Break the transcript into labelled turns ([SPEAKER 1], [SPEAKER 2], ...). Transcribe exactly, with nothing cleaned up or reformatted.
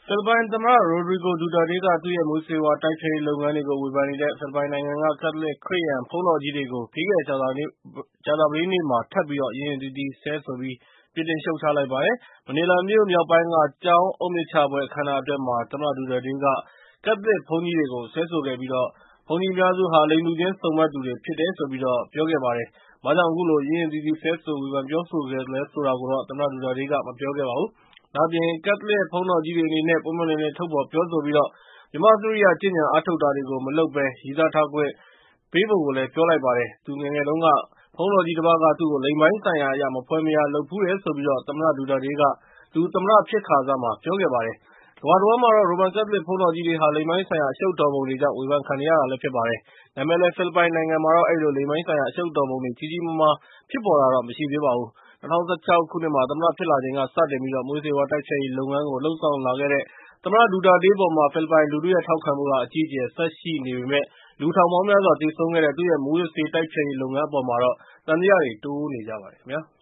[SPEAKER 1] ဖိလစ်ပိုင်သမ္မတ Rodrigo Duterte က သူ့ရဲ့ မူးယစ်ဆေးဝါးတိုက်ဖျက်ရေးလုပ်ငန်းတွေကို ဝေဖန်နေတဲ့ ဖိလစ်ပိုင်နိုင်ငံက ကက်သလစ်ခရစ်ယာန်ဘုန်းတော်ကြီးတွေကို ပြီးခဲ့တဲ့ ကြာသပတေးနေ့မှာ ထပ်ပြီးတော့ ရင်ရင်သီးသီး ဆဲဆိုပြီး ပြစ်တင်ရှုတ်ချလိုက်ပါတယ်။ မနီလာမြို့မြောက်ပိုင်းက ကျောင်းအုတ်မြစ်ချပွဲ အခမ်းအနားအတွင်း သမ္မတ Duterte က ကက်သလစ်ဘုန်းကြီးတွေကို ဆဲဆိုခဲ့ပြီး ဘုန်းကြီးအများစုဟာ လိင်တူချင်းစုံမက်သူတွေဖြစ်တယ်လို့ ပြောခဲ့ပါတယ်။ ဘာကြောင့် အခုလို ရင်ရင်သီးသီး ဆဲဆိုဝေဖန်ပြောဆိုခဲ့သလဲဆိုတာကိုတော့ သမ္မတ Duterte က မပြောခဲ့ပါဘူး။ ဒါ့အပြင် ကက်သလစ်ဘုန်းတော်ကြီးတွေအနေနဲ့ ပွင့်ပွင့်လင်းလင်း ထုတ်ဖော်ပြောဆိုပြီး မြန်မာ့စရိယကျင့်ကြံအားထုတ်တာတွေကို မလုပ်ဘဲ ရည်စားထားခွင့်ပေးဖို့လည်း ပြောလိုက်ပါတယ်။ သူငယ်ငယ်တုန်းက ဘုန်းတော်ကြီးတပါးက သူ့ကို လိင်ပိုင်းဆိုင်ရာအရ မဖွယ်မရာလုပ်ဖူးတယ်လို့ သမ္မတ Duterte က သူသမ္မတဖြစ်ခါစမှာ ပြောခဲ့ပါတယ်။ ကမ္ဘာတဝန်းမှာတော့ ရိုမန်ကက်သလစ်ဘုန်းတော်ကြီးတွေဟာ လိင်ပိုင်းဆိုင်ရာ အရှုပ်တော်ပုံတွေကြောင့် ဝေဖန်ခံနေရတာဖြစ်ပါတယ်။ ဒါပေမဲ့လည်း ဖိလစ်ပိုင်နိုင်ငံမှာတော့ အဲဒီလို လိင်ပိုင်းဆိုင်ရာ အရှုပ်တော်ပုံတွေ ကြီးကြီးမားမားဖြစ်ပေါ်တာတော့ မရှိသေးပါဘူး။ ၂၀၁၆ ခုနှစ်မှာ သမ္မတဖြစ်လာချိန်ကစတင်ပြီး မူးယစ်ဆေးဝါးတိုက်ဖျက်ရေးလုပ်ငန်းကို လုပ်ဆောင်လာခဲ့တဲ့ သမ္မတ Duterte အပေါ်မှာ ဖိလစ်ပိုင်လူထုရဲ့ထောက်ခံမှုဟာ အကြီးအကျယ်ဆက်ရှိနေပေမယ့် လူထောင်ပေါင်းများစွာသေဆုံးခဲ့တဲ့ သူ့ရဲ့ မူးယစ်ဆေးတိုက်ဖျက်ရေးလုပ်ငန်းအပေါ်မှာတော့ သံသယတွေတိုးနေကြပါတယ်ခင်ဗျာ။